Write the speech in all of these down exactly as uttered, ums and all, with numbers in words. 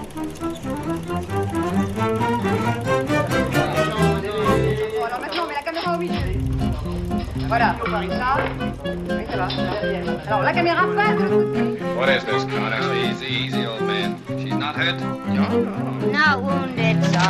Alors maintenant, on met la caméra au milieu. Voilà, faut faire ça. Oui, ça va. Alors la caméra passe de l'autre côté. What is this, Connor? Easy, easy, old man. She's not hurt? No. Not wounded, sir.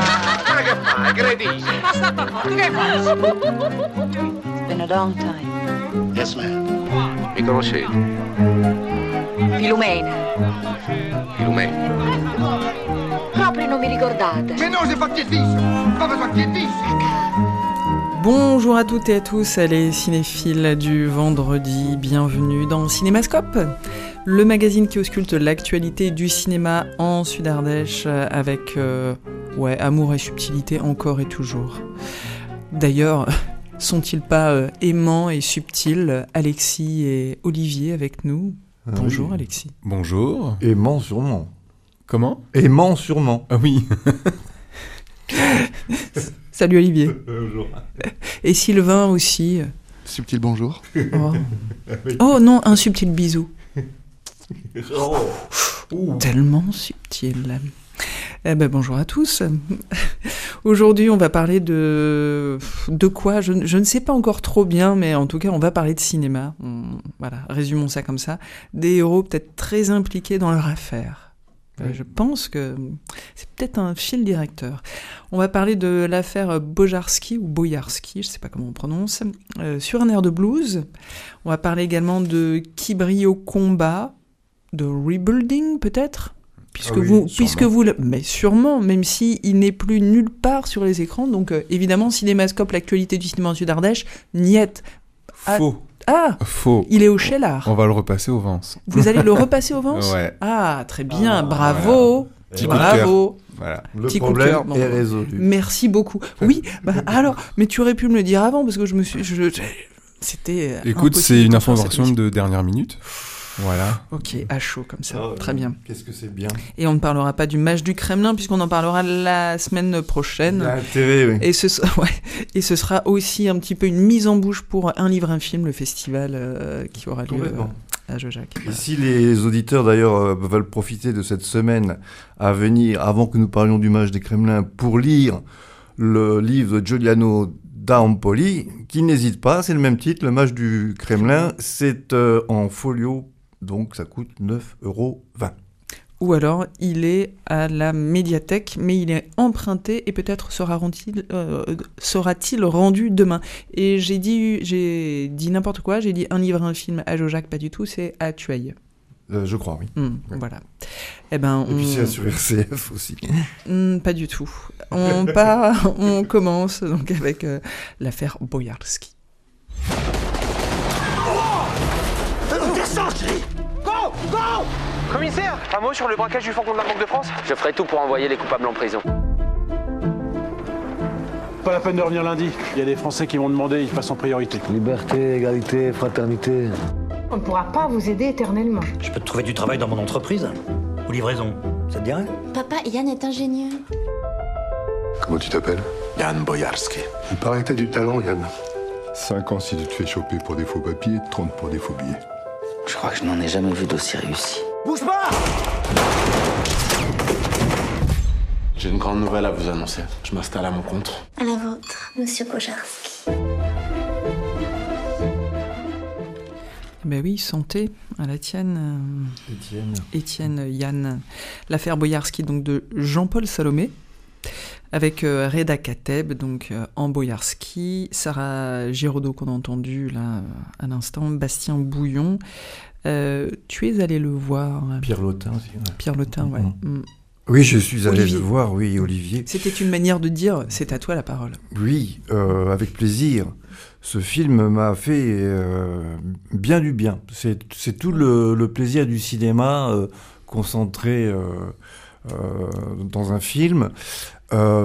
It's been a long time. Yes, ma'am. Mi conoscete? Filumena. Filumena. Proprio non mi ricordate. Mais non, j'ai pas pied de biche. Pas besoin de pied de biche. Bonjour à toutes et à tous, les cinéphiles du vendredi, bienvenue dans Cinémascope, le magazine qui ausculte l'actualité du cinéma en Sud-Ardèche avec euh, ouais, amour et subtilité encore et toujours. D'ailleurs, sont-ils pas euh, aimants et subtils, Alexis et Olivier avec nous? Ah Bonjour oui. Alexis. Bonjour. Aimant sûrement. Comment? Aimant sûrement. Ah oui. Salut Olivier. Bonjour. Et Sylvain aussi. Subtil bonjour. Oh, oh non, un subtil bisou. Oh. Ouh. Tellement subtil. Eh ben bonjour à tous. Aujourd'hui, on va parler de de quoi je, je ne sais pas encore trop bien, mais en tout cas, on va parler de cinéma. On, voilà, résumons ça comme ça. Des héros peut-être très impliqués dans leur affaire. Oui. Je pense que c'est peut-être un fil directeur. On va parler de l'affaire Bojarski ou Bojarski, je ne sais pas comment on prononce, euh, sur un air de blues. On va parler également de Qui brille au combat, de Rebuilding peut-être, puisque ah oui, vous, sûrement. puisque vous, le, mais sûrement, même si il n'est plus nulle part sur les écrans. Donc euh, évidemment, Cinémascope, l'actualité du cinéma en Sud-Ardèche, niet. Faux. Ah, Faux. Il est au Shelar. On va le repasser au Vence. Vous allez le repasser au Vence? Ouais. Ah, très bien, Ah, bravo. Petit Bravo. Voilà. Le Petit problème coup de cœur, est non. résolu. Merci beaucoup. Oui, bah alors, mais tu aurais pu me le dire avant parce que je me suis, je, je- c'était. euh, Écoute, impossible c'est une de faire cette information émission. de dernière minute. Voilà. Ok, à chaud comme ça, Ah, très bien. Qu'est-ce que c'est bien. Et on ne parlera pas du match du Kremlin puisqu'on en parlera la semaine prochaine. La T V, oui. Et ce, ouais, et ce sera aussi un petit peu une mise en bouche pour Un livre, un film, le festival euh, qui aura lieu euh, Complètement. à Jojac. Et si les auditeurs d'ailleurs euh, veulent profiter de cette semaine à venir, avant que nous parlions du match des Kremlins, pour lire le livre de Giuliano d'Ampoli, qui n'hésite pas, c'est le même titre, le match du Kremlin, c'est euh, en folio, donc ça coûte neuf euros vingt. Ou alors, il est à la médiathèque, mais il est emprunté et peut-être sera-t-il, euh, sera-t-il rendu demain. Et j'ai dit, j'ai dit n'importe quoi, j'ai dit Un livre, un film à Jojac, pas du tout, c'est à Tueil. Euh, je crois, oui. Hum, Ouais. Voilà. Eh ben, Et on... puis c'est sur R C F aussi. Hum, pas du tout. On part, on commence donc avec euh, l'affaire Bojarski. Commissaire, un mot sur le braquage du Faucon de la Banque de France? Je ferai tout pour envoyer les coupables en prison. Pas la peine de revenir lundi. Il y a des Français qui m'ont demandé, ils passent en priorité. Liberté, égalité, fraternité. On ne pourra pas vous aider éternellement. Je peux te trouver du travail dans mon entreprise. Ou livraison. Ça te dirait? Papa, Yann est ingénieur. Comment tu t'appelles? Yann Bojarski. Il paraît que t'as du talent, Yann. cinq ans si tu te fais choper pour des faux papiers, trente pour des faux billets. Je crois que je n'en ai jamais vu d'aussi réussi. Bouge pas! J'ai une grande nouvelle à vous annoncer. Je m'installe à mon compte. À la vôtre, monsieur Bojarski. Ben oui, santé à la tienne. euh, Étienne. Étienne, Yann. L'affaire Bojarski, donc de Jean-Paul Salomé, avec euh, Reda Kateb, donc euh, en Bojarski, Sarah Giraudot qu'on a entendu là euh, à l'instant, Bastien Bouillon. Euh, tu es allé le voir. euh, Pierre Lotin aussi. Ouais. Pierre Lotin, ouais. Mhm. Mm. Oui, je suis allé Olivier. le voir, oui, Olivier. C'était une manière de dire, c'est à toi la parole. Oui, euh, avec plaisir. Ce film m'a fait euh, bien du bien. C'est, c'est tout le, le plaisir du cinéma euh, concentré euh, euh, dans un film. Euh,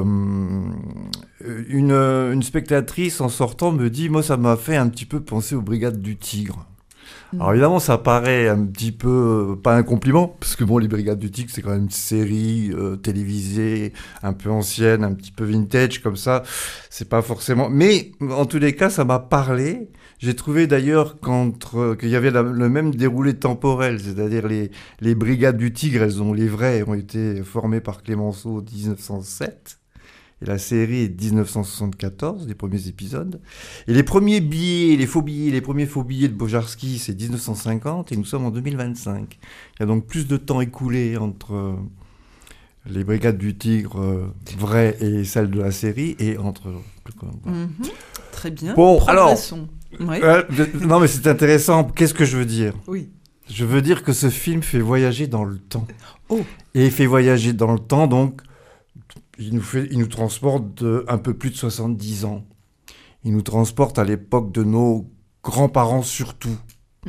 une, une spectatrice en sortant me dit, moi ça m'a fait un petit peu penser aux Brigades du Tigre. Alors évidemment, ça paraît un petit peu, euh, pas un compliment, parce que bon, les Brigades du Tigre, c'est quand même une série euh, télévisée, un peu ancienne, un petit peu vintage, comme ça. C'est pas forcément... Mais en tous les cas, ça m'a parlé. J'ai trouvé d'ailleurs qu'entre, qu'il y avait la, le même déroulé temporel, c'est-à-dire les, les Brigades du Tigre, elles ont, les vraies, ont été formées par Clémenceau en dix-neuf cent sept. Et la série est dix-neuf cent soixante-quatorze, les premiers épisodes. Et les premiers billets, les faux billets, les premiers faux billets de Bojarski, c'est dix-neuf cent cinquante et nous sommes en deux mille vingt-cinq. Il y a donc plus de temps écoulé entre les Brigades du Tigre euh, vraies et celles de la série et entre... Mmh, très bien. Bon, alors... Ouais. Euh, de, non mais c'est intéressant, qu'est-ce que je veux dire ? Oui. Je veux dire que ce film fait voyager dans le temps. Oh. Et il fait voyager dans le temps, donc... Il nous, fait, il nous transporte de un peu plus de soixante-dix ans. Il nous transporte à l'époque de nos grands-parents surtout. Mmh.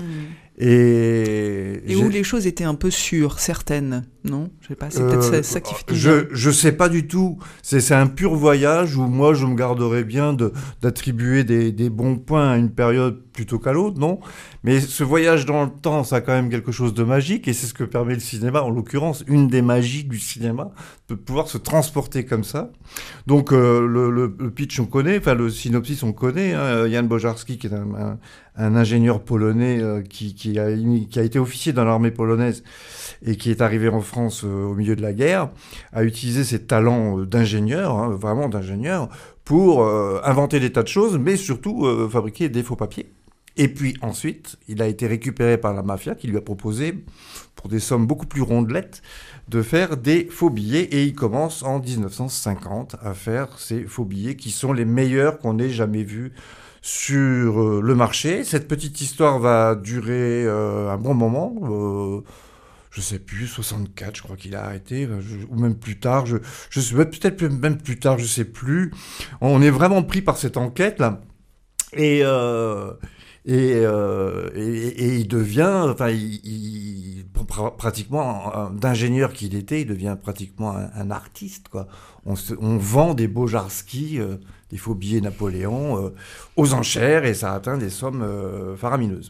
Et, Et où les choses étaient un peu sûres, certaines, non ? Je sais pas, c'est euh, peut-être ça, ça qui fait... Je, je sais pas du tout. C'est, c'est un pur voyage où moi, je me garderais bien de, d'attribuer des, des bons points à une période plutôt qu'à l'autre, non ? Mais ce voyage dans le temps, ça a quand même quelque chose de magique et c'est ce que permet le cinéma. En l'occurrence, une des magies du cinéma, de pouvoir se transporter comme ça. Donc, euh, le, le, le pitch, on connaît, enfin, le synopsis, on connaît. Hein, Jan Bojarski, qui est un, un, un ingénieur polonais euh, qui, qui, a, qui a été officier dans l'armée polonaise et qui est arrivé en France euh, au milieu de la guerre, a utilisé ses talents euh, d'ingénieur, hein, vraiment d'ingénieur, pour euh, inventer des tas de choses, mais surtout euh, fabriquer des faux papiers. Et puis ensuite, il a été récupéré par la mafia qui lui a proposé, pour des sommes beaucoup plus rondelettes, de faire des faux billets. Et il commence en dix-neuf cent cinquante à faire ces faux billets qui sont les meilleurs qu'on ait jamais vus sur euh, le marché. Cette petite histoire va durer euh, un bon moment, euh, je sais plus, soixante-quatre, je crois qu'il a arrêté, je, ou même plus tard, je, je sais peut-être même plus tard, je sais plus. On est vraiment pris par cette enquête là, et euh, et, euh, et et il devient, enfin, il, il pratiquement d'ingénieur qu'il était, il devient pratiquement un, un artiste quoi. On, se, on vend des Bojarski, euh, des faux billets Napoléon, euh, aux enchères et ça atteint des sommes euh, faramineuses.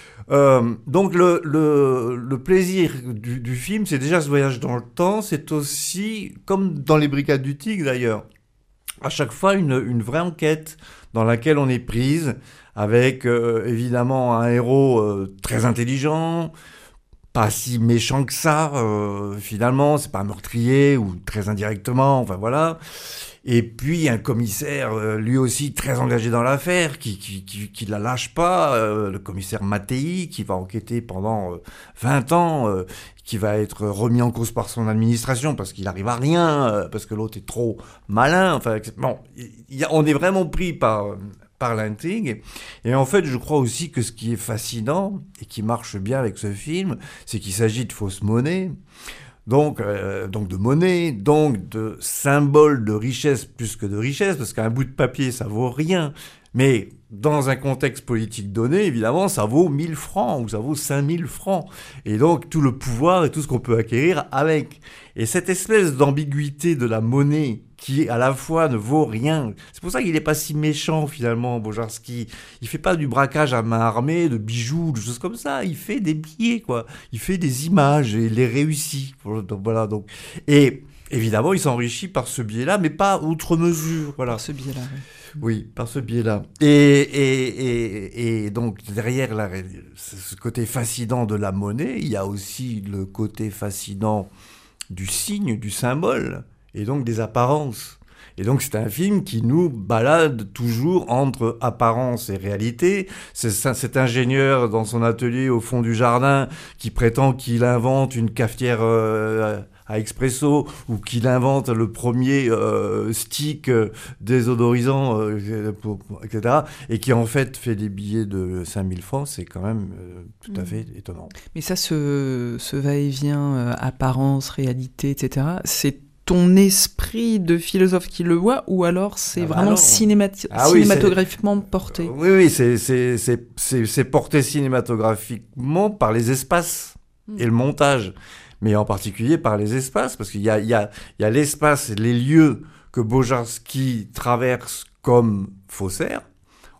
Euh, donc le, le, le plaisir du, du film, c'est déjà ce voyage dans le temps, c'est aussi, comme dans les Brigades du Tigre d'ailleurs, à chaque fois une, une vraie enquête dans laquelle on est prise, avec euh, évidemment un héros euh, très intelligent, pas si méchant que ça, euh, finalement, c'est pas un meurtrier, ou très indirectement, enfin voilà. Et puis un commissaire, euh, lui aussi très engagé dans l'affaire, qui qui qui, qui la lâche pas, euh, le commissaire Mattei, qui va enquêter pendant euh, vingt ans, euh, qui va être remis en cause par son administration parce qu'il arrive à rien, euh, parce que l'autre est trop malin. Enfin bon, y, y a, on est vraiment pris par par l'intrigue. Et en fait, je crois aussi que ce qui est fascinant et qui marche bien avec ce film, c'est qu'il s'agit de fausses monnaies. Donc, euh, donc de monnaie, donc de symboles de richesse plus que de richesse, parce qu'un bout de papier, ça vaut rien. Mais dans un contexte politique donné, évidemment, ça vaut mille francs ou ça vaut cinq mille francs. Et donc, tout le pouvoir et tout ce qu'on peut acquérir avec. Et cette espèce d'ambiguïté de la monnaie qui, à la fois, ne vaut rien. C'est pour ça qu'il n'est pas si méchant, finalement, Bojarski. Il fait pas du braquage à main armée, de bijoux, de choses comme ça. Il fait des billets, quoi. Il fait des images et il les réussit. Donc, voilà, donc. Et évidemment, il s'enrichit par ce biais-là, mais pas outre mesure. Voilà. Par ce biais-là, oui. Oui, par ce biais-là. Et, et, et, et donc, derrière la, ce côté fascinant de la monnaie, il y a aussi le côté fascinant du signe, du symbole, et donc des apparences. Et donc, c'est un film qui nous balade toujours entre apparence et réalité. C'est cet ingénieur dans son atelier au fond du jardin qui prétend qu'il invente une cafetière euh, à expresso ou qu'il invente le premier euh, stick euh, désodorisant, euh, pour, pour, et cetera. Et qui en fait fait des billets de cinq mille francs, c'est quand même euh, tout à fait étonnant. Mais ça, ce, ce va-et-vient, euh, apparence, réalité, et cetera, c'est ton esprit de philosophe qui le voit, ou alors c'est ah, vraiment cinémati- ah, cinématographiquement oui, porté? Oui, oui, c'est, c'est, c'est, c'est, c'est porté cinématographiquement par les espaces mmh. et le montage, mais en particulier par les espaces, parce qu'il y a, il y a, il y a l'espace, les lieux que Bojarski traverse comme faussaire.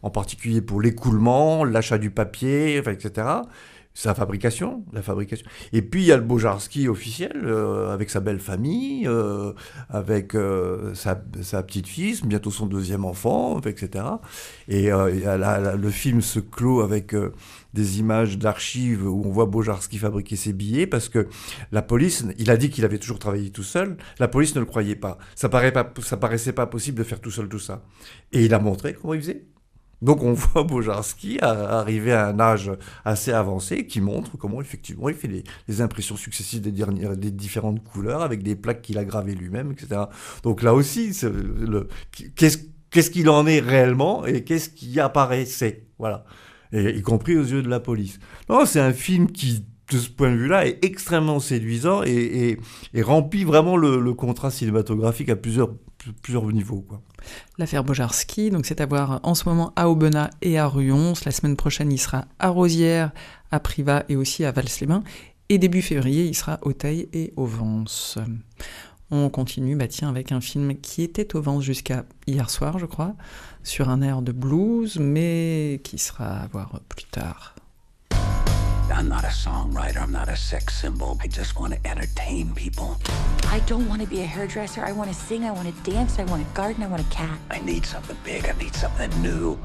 en particulier pour l'écoulement, l'achat du papier, enfin, et cetera. Sa fabrication, la fabrication. Et puis il y a le Bojarski officiel, euh, avec sa belle famille, euh, avec euh, sa, sa petite-fille, bientôt son deuxième enfant, et cetera. Et euh, y a la, la, le film se clôt avec euh, des images d'archives où on voit Bojarski fabriquer ses billets, parce que la police, il a dit qu'il avait toujours travaillé tout seul, la police ne le croyait pas. Ça, paraît pas, ça paraissait pas possible de faire tout seul tout ça. Et il a montré comment il faisait. Donc on voit Bojarski arriver à un âge assez avancé qui montre comment effectivement il fait les, les impressions successives des, dernières, des différentes couleurs avec des plaques qu'il a gravées lui-même, et cetera. Donc là aussi, c'est le, qu'est-ce, qu'est-ce qu'il en est réellement et qu'est-ce qui apparaissait, voilà, et, y compris aux yeux de la police. Non, c'est un film qui, de ce point de vue-là, est extrêmement séduisant et, et, et remplit vraiment le, le contrat cinématographique à plusieurs, plusieurs niveaux, quoi. L'affaire Bojarski, donc c'est à voir en ce moment à Aubenas et à Ruons. La semaine prochaine, il sera à Rosières, à Privas et aussi à Vals-les-Bains. Et début février, il sera au Teil et au Vence. On continue, bah tiens, avec un film qui était au Vence jusqu'à hier soir, je crois, sur un air de blues, mais qui sera à voir plus tard. I'm not a songwriter, I'm not a sex symbol. I just want to entertain people. I don't want to be a hairdresser. I want to sing, I want to dance, I want to garden, I want a cat. I need something big, I need something new.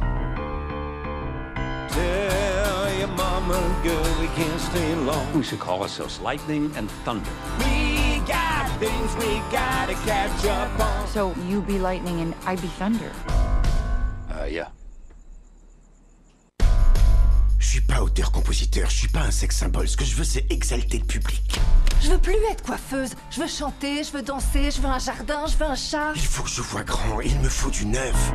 Tell your mama, girl, we can't stay long. We should call ourselves Lightning and Thunder. We got things we gotta catch up on. So you be lightning and I be thunder. Uh, yeah. Je suis pas auteur-compositeur, je suis pas un sex symbole. Ce que je veux, c'est exalter le public. Je veux plus être coiffeuse. Je veux chanter, je veux danser, je veux un jardin, je veux un chat. Il faut que je vois grand, il me faut du neuf.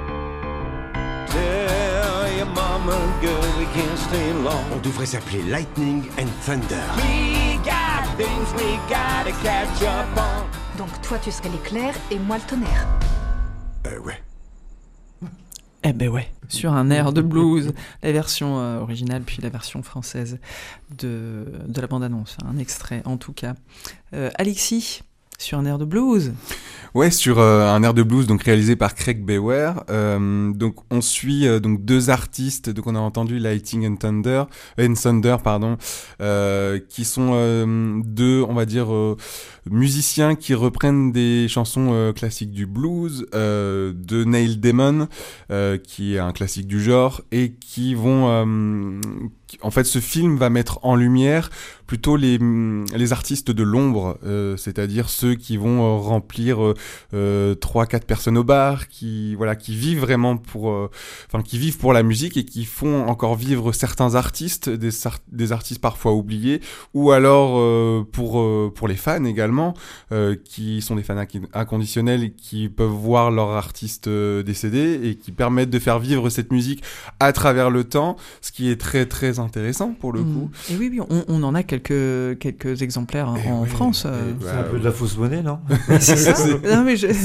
Tell your mama, girl, we can't stay long. On devrait s'appeler Lightning and Thunder. We got things we gotta catch up on. Donc toi, tu serais l'éclair et moi le tonnerre. Euh, ouais. Eh ben ouais, sur un air de blues, la version euh, originale puis la version française de, de la bande-annonce, un extrait en tout cas. Euh, Alexis, sur un air de blues. Ouais, sur euh, un air de blues donc réalisé par Craig Beware. Euh, donc on suit euh, donc deux artistes, donc on a entendu Lightning and Thunder, and Thunder pardon, euh, qui sont euh, deux, on va dire euh, musiciens qui reprennent des chansons euh, classiques du blues euh, de Neil Diamond, euh, qui est un classique du genre, et qui vont euh, en fait, ce film va mettre en lumière plutôt les, les artistes de l'ombre, euh, c'est-à-dire ceux qui vont euh, remplir euh, trois, quatre personnes au bar, qui voilà, qui vivent vraiment pour, euh, enfin, qui vivent pour la musique et qui font encore vivre certains artistes, des, des artistes parfois oubliés, ou alors euh, pour euh, pour les fans également, euh, qui sont des fans inconditionnels et qui peuvent voir leur artiste euh, décédé et qui permettent de faire vivre cette musique à travers le temps, ce qui est très très intéressant pour le mmh. coup. Et oui, oui, on, on en a quelques, quelques exemplaires hein, en oui, France. Euh... C'est un peu de la fausse monnaie, non? C'est ça. Non, mais je...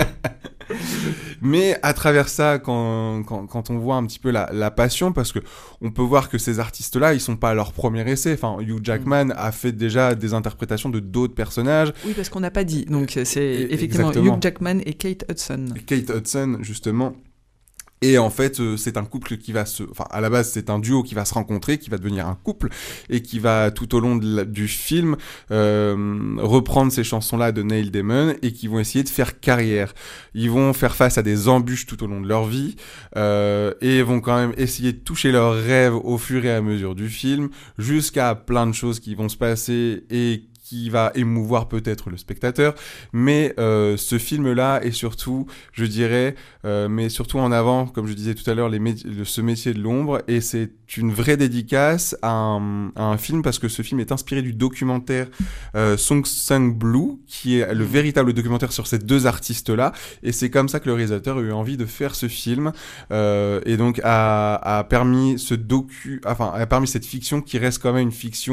Mais à travers ça, quand, quand, quand on voit un petit peu la, la passion, parce que on peut voir que ces artistes-là, ils sont pas à leur premier essai. Enfin, Hugh Jackman mmh. a fait déjà des interprétations de d'autres personnages. Oui, parce qu'on n'a pas dit. Donc c'est et, effectivement exactement. Hugh Jackman et Kate Hudson. Et Kate Hudson, justement. Et en fait, euh, c'est un couple qui va se... Enfin, à la base, c'est un duo qui va se rencontrer, qui va devenir un couple, et qui va, tout au long de la, du film, euh, reprendre ces chansons-là de Neil Diamond, et qui vont essayer de faire carrière. Ils vont faire face à des embûches tout au long de leur vie, euh, et vont quand même essayer de toucher leurs rêves au fur et à mesure du film, jusqu'à plein de choses qui vont se passer, et qui va émouvoir peut-être le spectateur, mais euh, ce film-là est surtout, je dirais, euh, mais surtout en avant, comme je disais tout à l'heure, les mé- le, ce métier de l'ombre, et c'est une vraie dédicace à un, à un film, parce que ce film est inspiré du documentaire euh, Song Sang Blue, qui est le véritable documentaire sur ces deux artistes-là, et c'est comme ça que le réalisateur a eu envie de faire ce film, euh, et donc a, a permis ce docu, enfin, a permis cette fiction qui reste quand même une fiction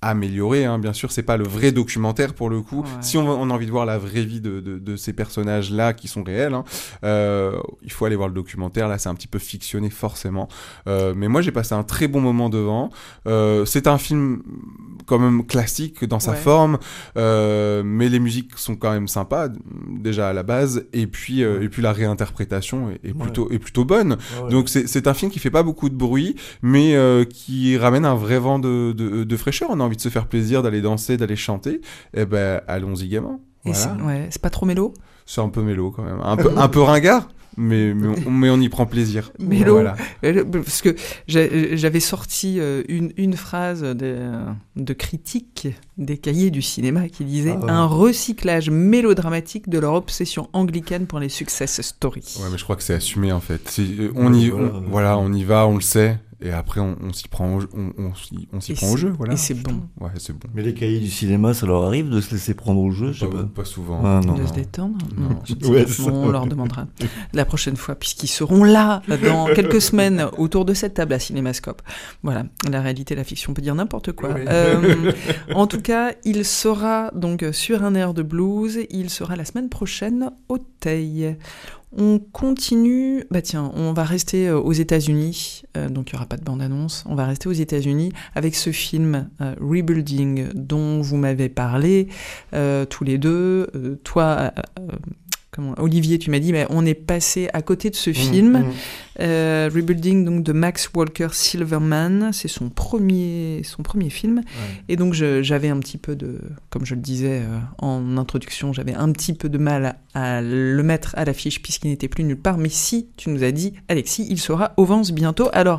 amélioré, hein, bien sûr, c'est pas le vrai documentaire pour le coup. Ouais. Si on, on a envie de voir la vraie vie de, de, de ces personnages-là qui sont réels, hein, euh, il faut aller voir le documentaire. Là, c'est un petit peu fictionné forcément. Euh, mais moi, j'ai passé un très bon moment devant. Euh, c'est un film quand même classique dans sa ouais. forme, euh, mais les musiques sont quand même sympas déjà à la base. Et puis, euh, et puis la réinterprétation est, est plutôt ouais. est plutôt bonne. Ouais, ouais. Donc c'est, c'est un film qui fait pas beaucoup de bruit, mais euh, qui ramène un vrai vent de, de, de fraîcheur. On a envie de se faire plaisir, d'aller danser, d'aller chanter, et ben allons-y gaiement. Voilà. Et c'est, ouais, c'est pas trop mélo ? C'est un peu mélo quand même, un peu, un peu ringard, mais, mais, on, mais on y prend plaisir. Mélo, voilà. Parce que j'avais sorti une, une phrase de, de critique des cahiers du cinéma qui disait ah ouais. un recyclage mélodramatique de leur obsession anglicane pour les success stories. Ouais, mais je crois que c'est assumé en fait. C'est, on y, voilà, on, ouais. voilà, on y va, on le sait. Et après, on, on s'y prend, au, on, on s'y, on s'y prend au jeu, voilà. Et c'est bon. Ouais, c'est bon. Mais les cahiers du cinéma, ça leur arrive de se laisser prendre au jeu, je sais pas, pas. Pas souvent. Ah, non, de non. se détendre. Non. non ouais, bon, on leur demandera la prochaine fois, puisqu'ils seront là dans quelques semaines autour de cette table à Cinémascope. Voilà, la réalité, la fiction, on peut dire n'importe quoi. Oui. Euh, en tout cas, il sera donc sur un air de blues. Il sera la semaine prochaine au Teil. On continue, bah tiens, on va rester aux États-Unis, euh, donc il n'y aura pas de bande-annonce, on va rester aux États-Unis avec ce film euh, Rebuilding dont vous m'avez parlé euh, tous les deux. Euh, toi, euh, comment, Olivier, tu m'as dit, mais on est passé à côté de ce film. Mmh, mmh. Euh, Rebuilding donc, de Max Walker Silverman, c'est son premier, son premier film. Ouais. Et donc je, j'avais un petit peu de, comme je le disais euh, en introduction, j'avais un petit peu de mal à, à le mettre à l'affiche puisqu'il n'était plus nulle part. Mais si, tu nous as dit, Alexis, il sera au Vence bientôt. Alors,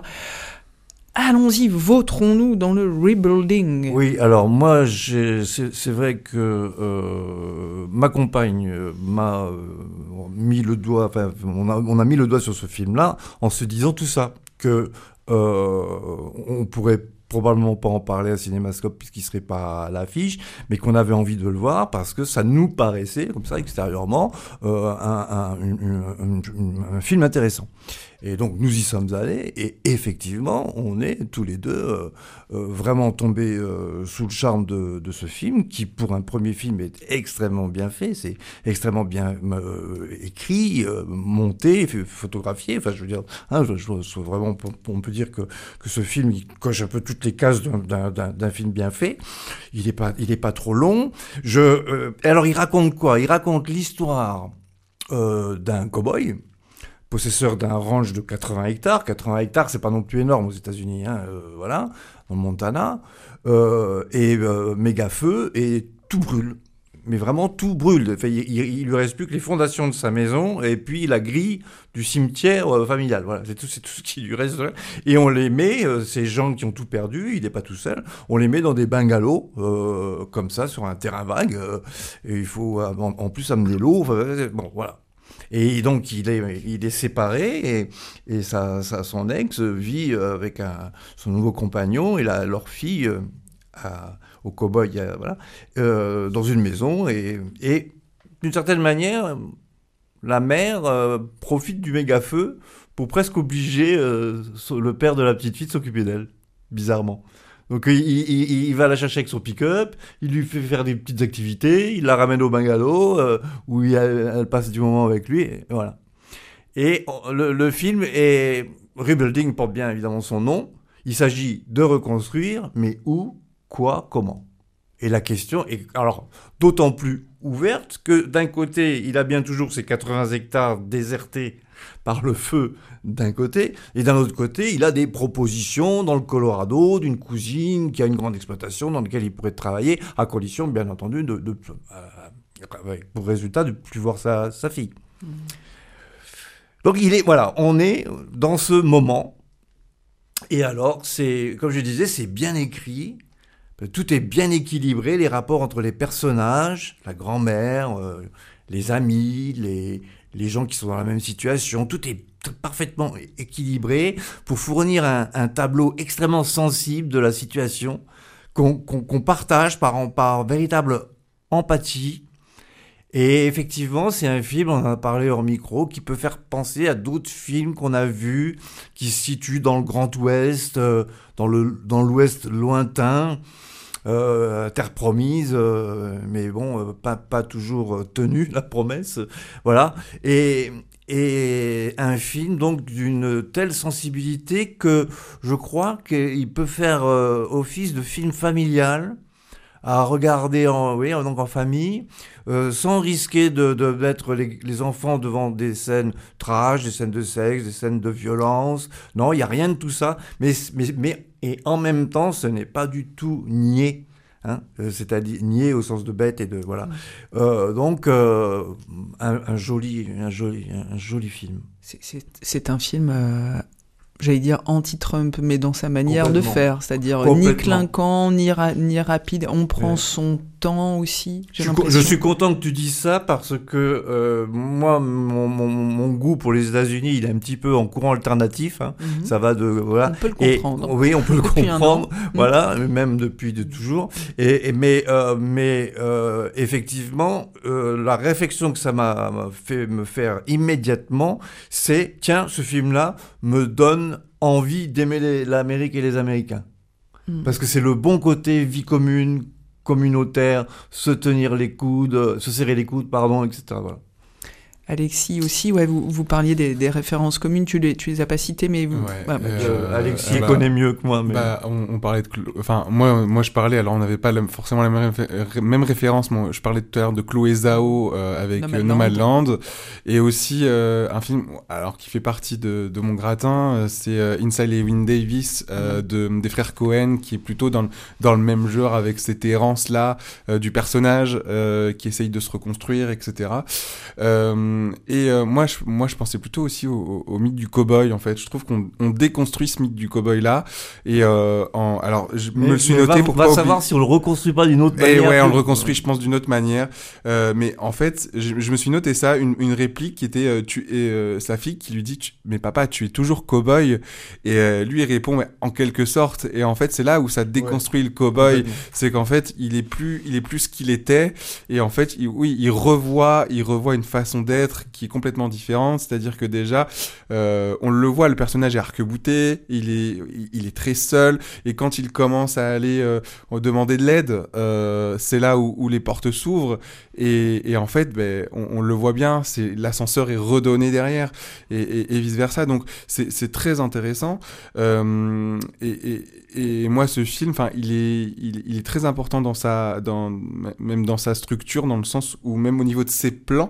allons-y, vautrons-nous dans le Rebuilding. Oui, alors moi, j'ai, c'est, c'est vrai que euh, ma compagne m'a euh, mis le doigt, enfin, on a, on a mis le doigt sur ce film-là en se disant tout ça, que euh, on pourrait probablement pas en parler à Cinémascope puisqu'il serait pas à l'affiche, mais qu'on avait envie de le voir parce que ça nous paraissait, comme ça, extérieurement, euh, un, un, un, un, un film intéressant. Et donc, nous y sommes allés, et effectivement, on est tous les deux euh, euh, vraiment tombés euh, sous le charme de, de ce film, qui, pour un premier film, est extrêmement bien fait, c'est extrêmement bien euh, écrit, euh, monté, photographié, enfin, je veux dire, hein, je, je, je, vraiment, on peut dire que, que ce film, il coche un peu toutes les cases d'un, d'un, d'un film bien fait, il n'est pas, il est pas trop long. Je, euh, alors, il raconte quoi ? Il raconte l'histoire euh, d'un cow-boy, possesseur d'un ranch de quatre-vingts hectares. quatre-vingts hectares, c'est pas non plus énorme aux États-Unis, hein, euh, voilà, dans le Montana. Euh, et euh, méga feu, et tout brûle. Mais vraiment, tout brûle. Enfin, il, il, il lui reste plus que les fondations de sa maison, et puis la grille du cimetière euh, familial. Voilà, c'est tout, c'est tout ce qui lui reste. Et on les met, euh, ces gens qui ont tout perdu, il n'est pas tout seul, on les met dans des bungalows, euh, comme ça, sur un terrain vague. Euh, et il faut euh, en, en plus amener l'eau. Enfin, bon, voilà. Et donc, il est, il est séparé et, et sa, sa, son ex vit avec un, son nouveau compagnon et la, leur fille euh, à, au cow-boy, euh, voilà, euh, dans une maison. Et, et d'une certaine manière, la mère euh, profite du méga-feu pour presque obliger euh, le père de la petite fille de s'occuper d'elle, bizarrement. Donc il, il, il va la chercher avec son pick-up, il lui fait faire des petites activités, il la ramène au bungalow euh, où il, elle passe du moment avec lui, et voilà. Et le, le film est Rebuilding porte bien évidemment son nom. Il s'agit de reconstruire, mais où, quoi, comment. Et la question est alors d'autant plus ouverte que d'un côté, il a bien toujours ses quatre-vingts hectares désertés par le feu d'un côté, et d'un autre côté, il a des propositions dans le Colorado d'une cousine qui a une grande exploitation dans laquelle il pourrait travailler, à condition, bien entendu, de, de, euh, pour résultat de ne plus voir sa, sa fille. Mmh. Donc, il est, voilà, on est dans ce moment, et alors, c'est, comme je disais, c'est bien écrit, tout est bien équilibré, les rapports entre les personnages, la grand-mère, euh, les amis, les... les gens qui sont dans la même situation, tout est parfaitement équilibré pour fournir un, un tableau extrêmement sensible de la situation qu'on, qu'on, qu'on partage par, par véritable empathie. Et effectivement, c'est un film, on en a parlé hors micro, qui peut faire penser à d'autres films qu'on a vus, qui se situent dans le Grand Ouest, euh, dans, le, dans l'Ouest lointain, euh, terre promise, euh, mais bon, euh, pas, pas toujours tenue, la promesse, voilà. Et, et un film, donc, d'une telle sensibilité que je crois qu'il peut faire euh, office de film familial, à regarder en, oui, donc en famille, euh, sans risquer de, de mettre les, les enfants devant des scènes trash, des scènes de sexe, des scènes de violence. Non, il n'y a rien de tout ça. Mais, mais, mais, et en même temps, ce n'est pas du tout niais. Hein, euh, c'est-à-dire niais au sens de bête et de voilà. Ouais. Euh, donc euh, un, un joli, un joli, un joli film. C'est, c'est, c'est un film. Euh... J'allais dire anti-Trump, mais dans sa manière de faire, c'est-à-dire ni clinquant, ni, ra- ni rapide, on prend ouais. son temps aussi. J'ai je, je suis content que tu dises ça parce que euh, moi, mon, mon, mon goût pour les États-Unis, il est un petit peu en courant alternatif. Hein. Mm-hmm. Ça va de voilà. On peut le comprendre. Et, oui, on peut le comprendre. Voilà, mm-hmm. même depuis de toujours. Et, et mais euh, mais euh, effectivement, euh, la réflexion que ça m'a, m'a fait me faire immédiatement, c'est tiens, ce film-là me donne envie d'aimer les, l'Amérique et les Américains. Mmh. Parce que c'est le bon côté vie commune, communautaire, se tenir les coudes, se serrer les coudes, pardon, et cetera. Voilà. Alexis aussi, ouais, vous, vous parliez des, des références communes, tu les, tu les as pas citées, mais vous... Ouais, ouais, bah, euh, euh, Alexis euh, bah, connaît mieux que moi. Mais... Bah, on, on parlait de... Enfin, moi, moi je parlais, alors on n'avait pas la, forcément la même, réfé- même référence, moi, je parlais tout à l'heure de Chloé Zhao euh, avec Nomadland. Nomadland, et aussi euh, un film, alors qui fait partie de, de mon gratin, euh, c'est euh, Inside Llewyn Davis euh, mm-hmm. de, des frères Cohen, qui est plutôt dans, dans le même genre avec cette errance-là euh, du personnage euh, qui essaye de se reconstruire, et cetera. Euh, Et euh, moi, je, moi, je pensais plutôt aussi au, au, au mythe du cow-boy, en fait. Je trouve qu'on on déconstruit ce mythe du cow-boy-là. Et euh, en, alors, je mais, me le suis noté va, pour on va pas savoir oublier... si on le reconstruit pas d'une autre manière. Et ouais, que... on le reconstruit, je pense, d'une autre manière. Euh, mais en fait, je, je me suis noté ça, une, une réplique qui était euh, tu, et, euh, sa fille qui lui dit tu, « Mais papa, tu es toujours cow-boy ?» Et euh, lui, il répond ouais, « En quelque sorte. » Et en fait, c'est là où ça déconstruit ouais. le cow-boy. Ouais. C'est qu'en fait, il est plus, il est plus ce qu'il était. Et en fait, il, oui, il revoit, il revoit une façon d'être qui est complètement différente, c'est-à-dire que déjà euh, on le voit, le personnage est arc-bouté, il est, il est très seul, et quand il commence à aller euh, demander de l'aide, euh, c'est là où, où les portes s'ouvrent, et, et en fait ben, on, on le voit bien, c'est, l'ascenseur est redonné derrière, et, et, et vice-versa, donc c'est, c'est très intéressant, euh, et, et, et moi ce film, enfin il est, il, il est très important dans sa, dans, même dans sa structure, dans le sens où même au niveau de ses plans,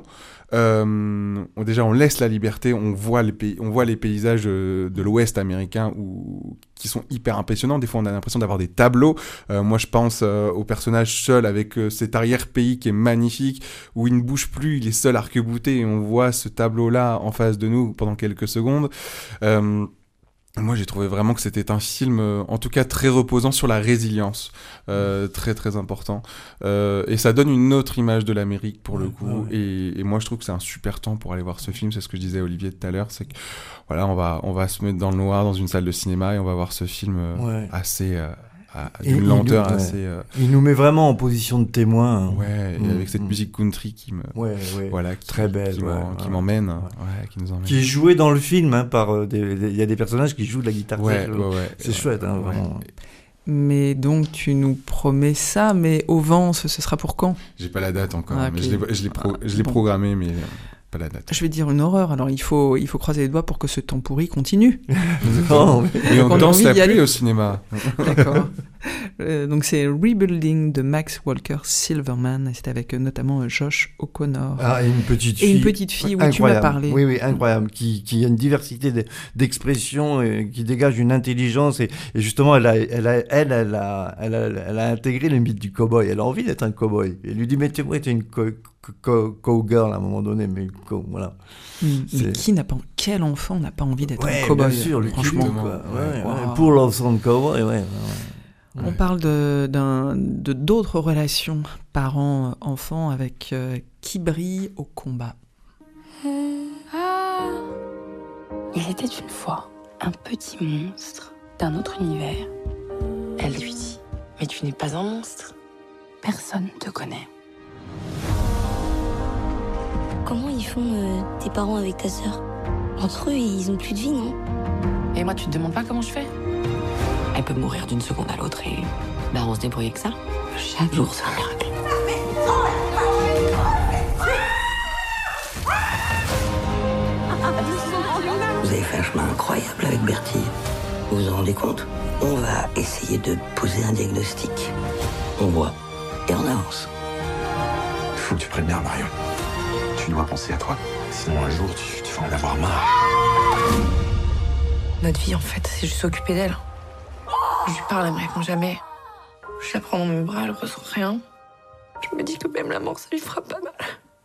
Euh, on, déjà on laisse la liberté, on voit les, pays, on voit les paysages euh, de l'Ouest américain où, qui sont hyper impressionnants. Des fois on a l'impression d'avoir des tableaux. Euh, moi je pense euh, au personnage seul avec euh, cet arrière-pays qui est magnifique, où il ne bouge plus, il est seul arc-bouté et on voit ce tableau-là en face de nous pendant quelques secondes. Euh, Moi, j'ai trouvé vraiment que c'était un film, euh, en tout cas très reposant sur la résilience, euh, très très important. Euh, et ça donne une autre image de l'Amérique pour le coup. Ouais, ouais. Et, et moi, je trouve que c'est un super temps pour aller voir ce film. C'est ce que je disais à Olivier tout à l'heure, c'est que voilà, on va on va se mettre dans le noir dans une salle de cinéma et on va voir ce film euh, ouais. assez euh, à, d'une lenteur nous, assez. Ouais. Euh... Il nous met vraiment en position de témoin. Hein. Ouais, et mmh, avec cette mmh. musique country qui me. Ouais, ouais. Voilà, qui, très belle, qui, ouais, qui ouais, m'emmène, ouais. ouais, qui nous emmène. Qui est joué dans le film, hein, par euh, des, des, il y a des personnages qui jouent de la guitare. Ouais, ouais, ouais, c'est ouais, chouette, hein, ouais. vraiment. Mais donc tu nous promets ça, mais au vent, ce, ce sera pour quand ? J'ai pas la date encore, ah, okay. mais je l'ai, je l'ai, pro, je l'ai bon. programmé, mais. Pas la date. Je vais dire une horreur, alors il faut, il faut croiser les doigts pour que ce temps pourri continue. Non, mais on, on danse la pluie au cinéma. D'accord. Euh, donc c'est Rebuilding de Max Walker Silverman, et c'est avec euh, notamment Josh O'Connor. Ah, et une petite fille. Et une petite fille, où incroyable. Tu m'as parlé. Oui, oui, incroyable, qui, qui a une diversité d'expressions, et qui dégage une intelligence, et, et justement, elle a, elle, a, elle, elle, a, elle, a, elle a intégré le mythe du cow-boy. Elle a envie d'être un cow-boy. Elle lui dit, mais tu es une co- co- cow-girl à un moment donné, mais co- voilà. Mmh, mais qui n'a pas, quel enfant n'a pas envie d'être ouais, un cow-boy, bien sûr, le franchement. Quoi. Ouais, wow. ouais, pour l'enfant de cow-boy, ouais. ouais. On ouais. parle de, d'un, de d'autres relations parents-enfants avec euh, qui brille au combat. Ah. Il était une fois un petit monstre d'un autre univers. Elle lui dit « Mais tu n'es pas un monstre. Personne ne te connaît. » Comment ils font euh, tes parents avec ta sœur ? Entre eux, ils ont plus de vie, non ? Et moi, tu te demandes pas comment je fais ? Elle peut mourir d'une seconde à l'autre et Bah on se débrouille avec ça. Chaque jour c'est un miracle. Vous avez fait un chemin incroyable avec Bertie. Vous vous en rendez compte? On va essayer de poser un diagnostic. On voit et on avance. Il faut que tu prennes bien, Marion. Tu dois penser à toi. Sinon, un jour, tu, tu vas en avoir marre. Notre vie, en fait, c'est juste s'occuper d'elle. Je lui parle, elle me répond jamais. Je la prends dans mes bras, elle ressent rien. Je me dis que même la mort, ça lui fera pas mal.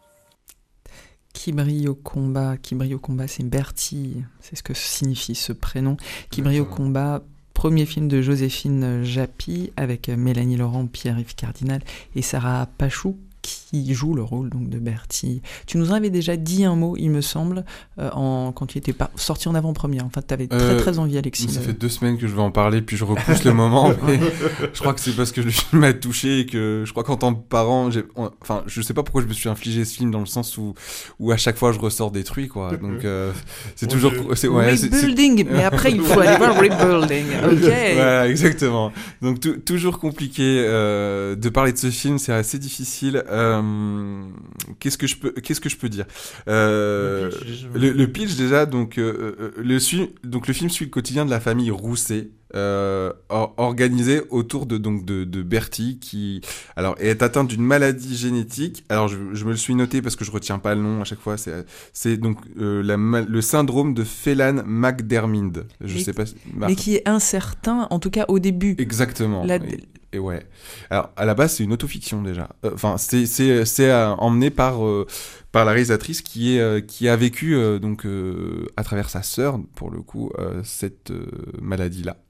Qui brille au combat, qui brille au combat, c'est Bertie, c'est ce que signifie ce prénom. Qui brille au combat, premier film de Joséphine Japy avec Mélanie Laurent, Pierre-Yves Cardinal et Sarah Pachou qui joue le rôle donc de Bertie. Tu nous en avais déjà dit un mot, il me semble, euh, en, quand tu étais pas sorti en avant-première. En fait, tu avais très euh, très envie, Alexis. Ça fait deux semaines que je vais en parler, puis je repousse le moment. Mais je crois que c'est parce que le film m'a touché et que je crois qu'en tant que parent, j'ai, enfin, je sais pas pourquoi je me suis infligé ce film dans le sens où, où à chaque fois je ressors détruit, quoi. Donc euh, c'est bon, toujours, c'est, ouais, rebuilding. C'est, c'est... Mais après il faut aller voir rebuilding. Ok. Voilà, exactement. Donc t- toujours compliqué euh, de parler de ce film, c'est assez difficile. Euh, qu'est-ce que je peux, qu'est-ce que je peux dire euh, le, pitch, le, le pitch déjà, donc euh, le suit, donc le film suit le quotidien de la famille Rousset, euh, or, organisé autour de donc de, de Bertie qui, alors est atteinte d'une maladie génétique. Alors je, je me le suis noté parce que je retiens pas le nom à chaque fois. C'est, c'est donc euh, la, le syndrome de Phelan-McDermid. Je mais, sais pas. Mais qui est incertain, en tout cas au début. Exactement. La... Et, Et ouais. Alors à la base c'est une autofiction déjà. Enfin euh, c'est c'est c'est euh, emmené par euh, par la réalisatrice qui est euh, qui a vécu euh, donc euh, à travers sa sœur pour le coup euh, cette euh, maladie là.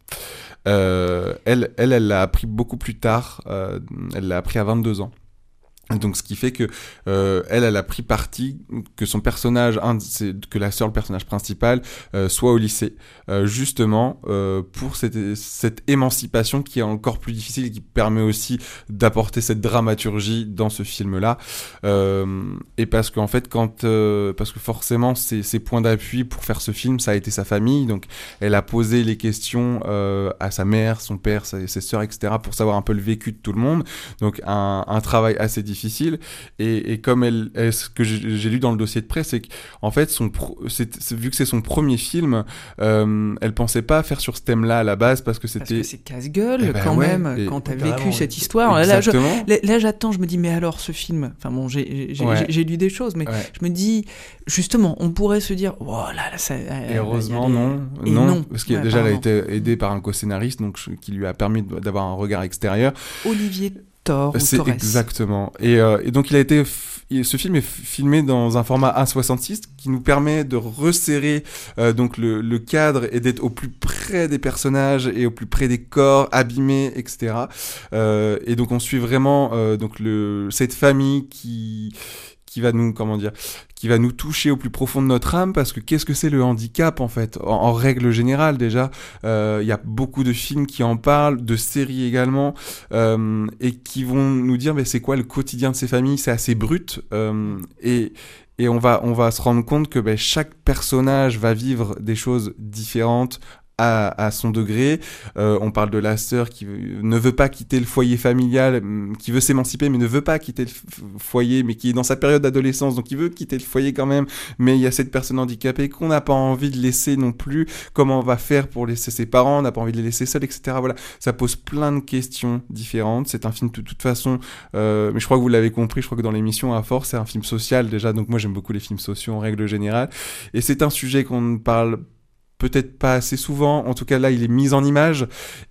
Euh, elle elle elle l'a appris beaucoup plus tard. Euh, elle l'a appris à vingt-deux ans. Donc ce qui fait que euh, elle elle a pris parti que son personnage un, c'est que la sœur le personnage principal euh, soit au lycée euh, justement euh, pour cette cette émancipation qui est encore plus difficile et qui permet aussi d'apporter cette dramaturgie dans ce film là euh, et parce qu'en fait quand euh, parce que forcément ses ses points d'appui pour faire ce film ça a été sa famille, donc elle a posé les questions euh, à sa mère, son père, ses, ses sœurs, etc pour savoir un peu le vécu de tout le monde, donc un un travail assez difficile. difficile et, et comme elle, elle ce que j'ai, j'ai lu dans le dossier de presse, c'est qu'en fait son pro, c'est, c'est, vu que c'est son premier film euh, elle pensait pas faire sur ce thème-là à la base parce que c'était parce que c'est casse-gueule eh ben quand ouais, même et... quand t'as vécu cette histoire. Là, je, là, là j'attends, je me dis mais alors ce film, enfin bon j'ai j'ai, ouais. j'ai, j'ai lu des choses mais ouais. je me dis justement on pourrait se dire oh là là ça et heureusement les... non et non, non parce que ouais, déjà pardon. Elle a été aidée par un co-scénariste donc qui lui a permis d'avoir un regard extérieur. Olivier Thor ou c'est Torres. Exactement. Et, euh, et donc il a été, f- ce film est f- filmé dans un format un soixante-six qui nous permet de resserrer euh, donc le, le cadre et d'être au plus près des personnages et au plus près des corps abîmés, et cetera. Euh, et donc on suit vraiment euh, donc le cette famille qui qui va nous comment dire qui va nous toucher au plus profond de notre âme, parce que qu'est-ce que c'est le handicap en fait en, en règle générale déjà il euh, y a beaucoup de films qui en parlent, de séries également euh, et qui vont nous dire mais c'est quoi le quotidien de ces familles, c'est assez brut euh, et et on va on va se rendre compte que ben, chaque personnage va vivre des choses différentes À, à son degré. Euh, on parle de la sœur qui veut, ne veut pas quitter le foyer familial, qui veut s'émanciper mais ne veut pas quitter le f- foyer, mais qui est dans sa période d'adolescence, donc il veut quitter le foyer quand même, mais il y a cette personne handicapée qu'on n'a pas envie de laisser non plus. Comment on va faire pour laisser ses parents, on n'a pas envie de les laisser seuls, et cetera. Voilà, ça pose plein de questions différentes. C'est un film de toute façon, euh, mais je crois que vous l'avez compris, je crois que dans l'émission à force, c'est un film social déjà, donc moi j'aime beaucoup les films sociaux en règle générale, et c'est un sujet qu'on ne parle peut-être pas assez souvent, en tout cas là il est mis en image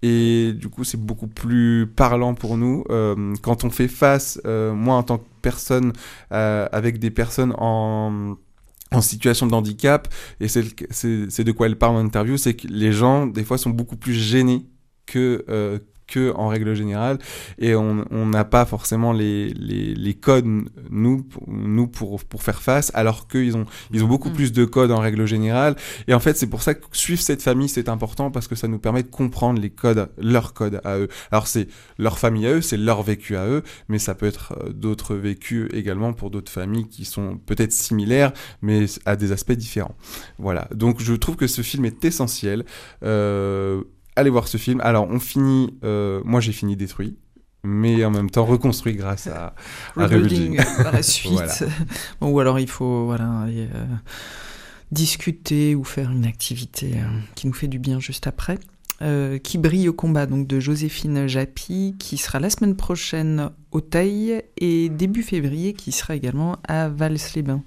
et du coup c'est beaucoup plus parlant pour nous euh, quand on fait face, euh, moi en tant que personne euh, avec des personnes en en situation de handicap, et c'est, c'est, c'est de quoi elle parle en interview, c'est que les gens des fois sont beaucoup plus gênés que euh, que en règle générale, et on on n'a pas forcément les les les codes nous pour, nous pour pour faire face, alors qu'ils ont ils ont beaucoup mmh. plus de codes en règle générale, et en fait c'est pour ça que suivre cette famille c'est important, parce que ça nous permet de comprendre les codes, leurs codes à eux. Alors c'est leur famille à eux, c'est leur vécu à eux, mais ça peut être d'autres vécus également pour d'autres familles qui sont peut-être similaires mais à des aspects différents. Voilà, donc je trouve que ce film est essentiel. Euh, allez voir ce film. Alors, on finit... Euh, moi, j'ai fini détruit. Mais en même temps reconstruit grâce à, à Rebuilding par la suite. Voilà. Bon, ou alors il faut voilà, aller, euh, discuter ou faire une activité euh, qui nous fait du bien juste après. Euh, qui brille au combat, donc de Joséphine Japy, qui sera la semaine prochaine au Teil et début février qui sera également à Vals-les-Bains.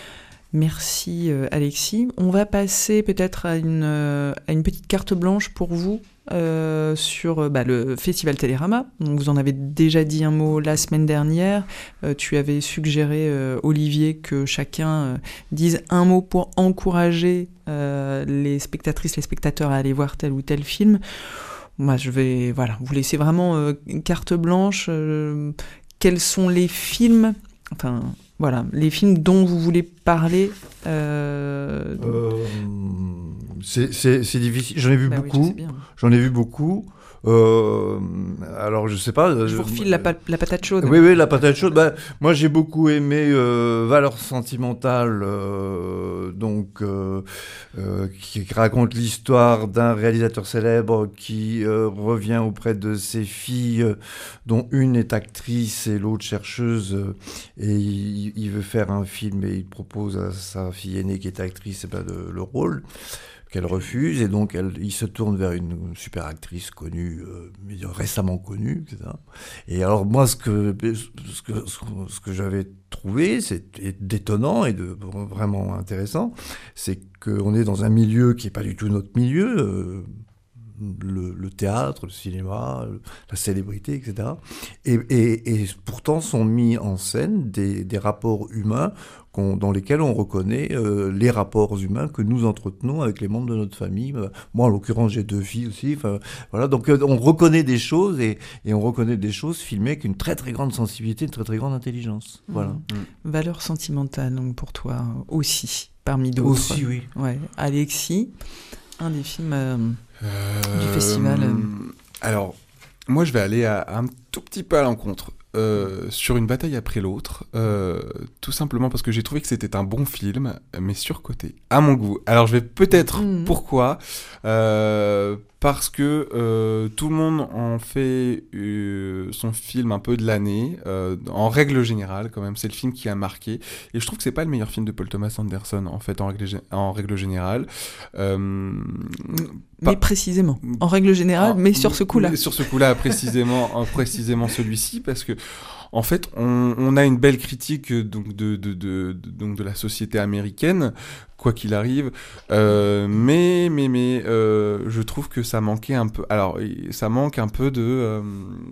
Merci euh, Alexis. On va passer peut-être à une, euh, à une petite carte blanche pour vous euh, sur euh, bah, le Festival Télérama. Donc, vous en avez déjà dit un mot la semaine dernière. Euh, tu avais suggéré, euh, Olivier, que chacun euh, dise un mot pour encourager euh, les spectatrices, les spectateurs à aller voir tel ou tel film. Moi, je vais voilà, vous laisser vraiment euh, carte blanche. Euh, quels sont les films... Enfin... Voilà, les films dont vous voulez parler. Euh... Euh, c'est, c'est, c'est difficile. J'en ai vu bah beaucoup. Oui, J'en ai vu beaucoup. Euh, alors je sais pas. Je vous refile la, pa- la patate chaude. Oui, oui, la patate chaude. Bah, moi, j'ai beaucoup aimé euh, Valeurs sentimentales, euh, donc euh, euh, qui raconte l'histoire d'un réalisateur célèbre qui euh, revient auprès de ses filles, euh, dont une est actrice et l'autre chercheuse, euh, et il, il veut faire un film et il propose à sa fille aînée qui est actrice, et ben, de, le rôle. Qu'elle refuse, et donc elle, il se tourne vers une super actrice connue, euh, récemment connue, et cetera. Et alors moi, ce que, ce que, ce que j'avais trouvé, c'est détonnant et de, vraiment intéressant, c'est qu'on est dans un milieu qui n'est pas du tout notre milieu, euh, le, le théâtre, le cinéma, la célébrité, et cetera. Et, et, et pourtant sont mis en scène des, des rapports humains qu'on, dans lesquels on reconnaît euh, les rapports humains que nous entretenons avec les membres de notre famille. Moi, en l'occurrence, j'ai deux filles aussi. Voilà, donc euh, on reconnaît des choses et, et on reconnaît des choses filmées avec une très très grande sensibilité, une très très grande intelligence. Voilà. Mmh. Mmh. Valeurs sentimentales, donc pour toi aussi, parmi d'autres. Aussi, oui. Ouais. Alexis, un des films euh, euh, du festival. Euh... Alors, moi, je vais aller à, à un tout petit peu à l'encontre. Euh, sur Une bataille après l'autre, euh, tout simplement parce que j'ai trouvé que c'était un bon film, mais surcoté, à mon goût. Alors je vais peut-être, mmh. pourquoi euh, parce que euh, tout le monde en fait euh, son film un peu de l'année, euh, en règle générale quand même, c'est le film qui a marqué, et je trouve que c'est pas le meilleur film de Paul Thomas Anderson en fait, en règle, en règle générale. Euh, mais pas... précisément, en règle générale, ah, mais sur ce coup-là. Sur ce coup-là, précisément, précisément celui-ci, parce que en fait, on, on a une belle critique donc de, de, de, de, donc de la société américaine, quoi qu'il arrive, euh, mais, mais, mais euh, je trouve que ça manquait un peu, alors ça manque un peu de, euh,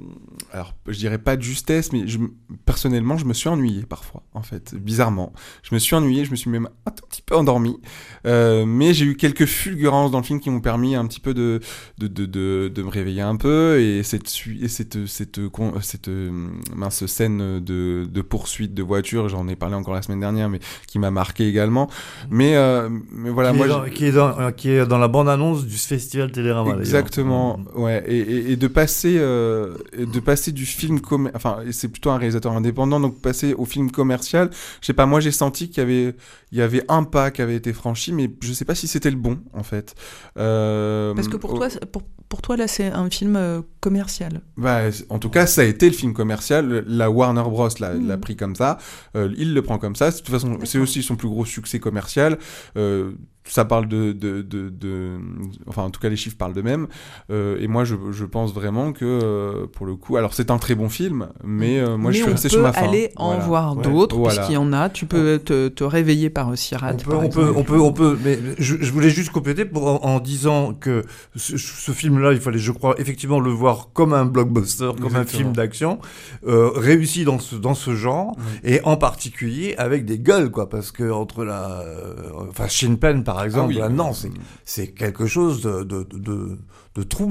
alors je dirais pas de justesse, mais je, personnellement je me suis ennuyé parfois, en fait, bizarrement. Je me suis ennuyé, je me suis même un tout petit peu endormi, euh, mais j'ai eu quelques fulgurances dans le film qui m'ont permis un petit peu de, de, de, de, de me réveiller un peu, et cette, et cette, cette, cette, cette mince scène de, de poursuite de voiture, j'en ai parlé encore la semaine dernière, mais qui m'a marqué également, mais Euh, mais voilà, qui, moi, est dans, qui, est dans, qui est dans la bande-annonce du festival Télérama. Exactement, ouais, et, et, et de passer, euh, de passer du film, com- enfin, c'est plutôt un réalisateur indépendant, donc passer au film commercial, je sais pas, moi j'ai senti qu'il y avait, il y avait un pas qui avait été franchi, mais je sais pas si c'était le bon, en fait. Euh, Parce que pour, oh, toi, pour, pour toi, là, c'est un film euh, commercial. Bah, en tout cas, ça a été le film commercial, la Warner Bros. l'a, mmh. l'a pris comme ça, euh, il le prend comme ça, de toute façon, D'accord. c'est aussi son plus gros succès commercial. Euh, ça parle de, de, de, de... Enfin, en tout cas, les chiffres parlent d'eux-mêmes. Euh, et moi, je, je pense vraiment que, euh, pour le coup... Alors, c'est un très bon film, mais euh, moi, mais je suis resté sur ma faim. on peut aller en voilà. voir ouais. d'autres, voilà. puisqu'il y en a. Tu peux te, te réveiller par Sirat, on peut, par on exemple. Peut, on peut, on peut, mais je, je voulais juste compléter pour, en, en disant que ce, ce film-là, il fallait, je crois, effectivement le voir comme un blockbuster, comme Exactement. un film d'action, euh, réussi dans ce, dans ce genre, oui. et en particulier avec des gueules, quoi, parce que entre la... Euh, enfin, Sean Penn, par exemple, ah oui. là, non, c'est, c'est quelque chose de, de, de, de troublant.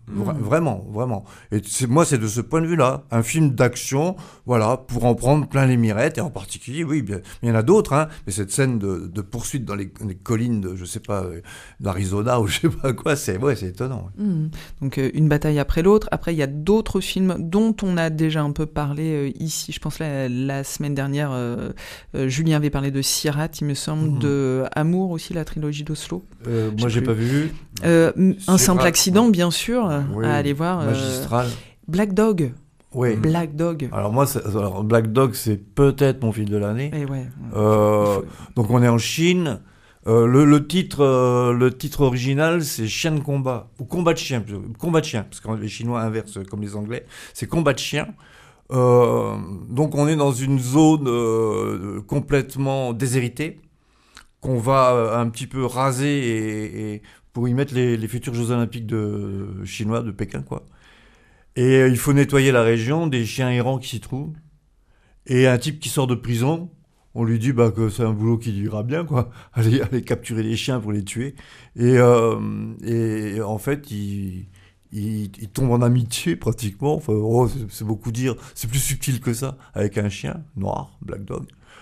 Vra- mmh. Vraiment, vraiment. Et c'est, moi, c'est de ce point de vue-là, un film d'action, voilà, pour en prendre plein les mirettes, et en particulier, oui, bien, il y en a d'autres, hein, mais cette scène de, de poursuite dans les, les collines de, je sais pas, d'Arizona ou je sais pas quoi, c'est, ouais, c'est étonnant. Ouais. Mmh. Donc, euh, une bataille après l'autre. Après, il y a d'autres films dont on a déjà un peu parlé euh, ici. Je pense la, la semaine dernière, euh, euh, Julien avait parlé de Sirat, il me semble, mmh. de Amour aussi, la trilogie d'Oslo. Euh, moi, j'ai plus. pas vu. Euh, un simple accident, bien sûr. Oui, à aller voir. Magistral. Euh, Black Dog. Oui. Black Dog. Alors moi, c'est, alors Black Dog, c'est peut-être mon film de l'année. Et ouais. Euh, faut... Donc on est en Chine. Euh, le, le titre, euh, le titre original, c'est Chien de combat ou Combat de chien, combat de chien, parce que les Chinois inversent comme les Anglais. C'est Combat de chien. Euh, donc on est dans une zone euh, complètement déshéritée qu'on va euh, un petit peu raser et, et pour y mettre les, les futurs Jeux Olympiques de, chinois de Pékin, quoi. Et euh, il faut nettoyer la région des chiens errants qui s'y trouvent. Et un type qui sort de prison, on lui dit bah, que c'est un boulot qui lui ira bien, quoi. Aller, aller capturer les chiens pour les tuer. Et, euh, et en fait, il, il, il tombe en amitié pratiquement. Enfin, oh, c'est, c'est beaucoup dire. C'est plus subtil que ça. Avec un chien noir, Black Dog.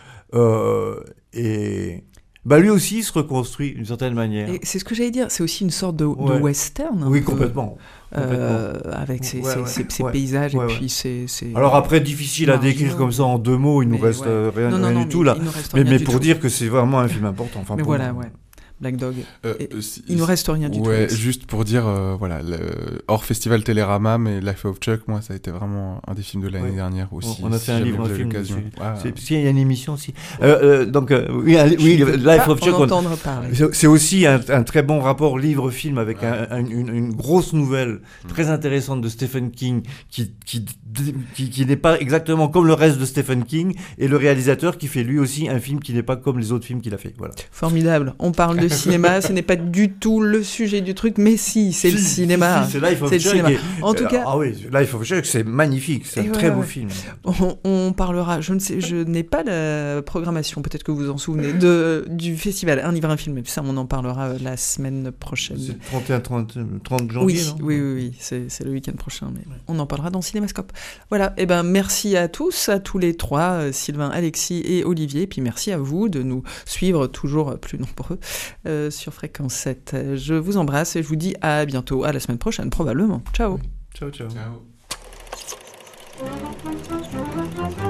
Euh, et... Bah lui aussi il se reconstruit d'une certaine manière. Et c'est ce que j'allais dire, c'est aussi une sorte de, ouais. de western. Oui, peu, complètement. Euh, complètement. Avec ses, ouais, ses, ouais, ses, ses ouais, paysages ouais, et ouais. puis ses, ses... Alors après, difficile à décrire comme ça en deux mots, il nous reste ouais. rien, non, non, rien non, du tout là. Mais, mais, mais pour tout. dire que c'est vraiment un film important. Enfin, mais pour voilà, moi. ouais. Black Dog. Euh, et, si, il nous reste rien du ouais, tout. Ouais, juste pour dire, euh, voilà, le, hors festival Télérama, mais Life of Chuck, moi, ça a été vraiment un des films de l'année ouais. dernière aussi. On a fait si un livre, un film l'occasion. dessus. Ah, c'est, parce qu'il y a une émission aussi. Euh, euh, donc, euh, oui, un, oui Life of Chuck. On, c'est, c'est aussi un, un très bon rapport livre-film avec ouais. un, un, une, une grosse nouvelle mmh. très intéressante de Stephen King qui, qui, qui, qui n'est pas exactement comme le reste de Stephen King et le réalisateur qui fait lui aussi un film qui n'est pas comme les autres films qu'il a fait. Voilà. Formidable. On parle de cinéma, ce n'est pas du tout le sujet du truc, mais si, c'est si, le cinéma. Si, si, c'est Life of c'est Chuck. Le cinéma. Et, en tout cas, ah oui, Life of Chuck, c'est magnifique, c'est un ouais, très beau ouais. film. On, on parlera, je ne sais, je n'ai pas la programmation, peut-être que vous en souvenez, de, du festival Un livre, un film, mais ça, on en parlera la semaine prochaine. C'est trente et un, trente, trente janvier, oui, non oui, oui, oui, c'est, c'est le week-end prochain, mais ouais. on en parlera dans Cinémascope. Voilà, et ben merci à tous, à tous les trois, Sylvain, Alexis et Olivier, et puis merci à vous de nous suivre toujours plus nombreux euh, sur Fréquence sept. Je vous embrasse et je vous dis à bientôt, à la semaine prochaine probablement. Ciao. Ciao, ciao. Ciao.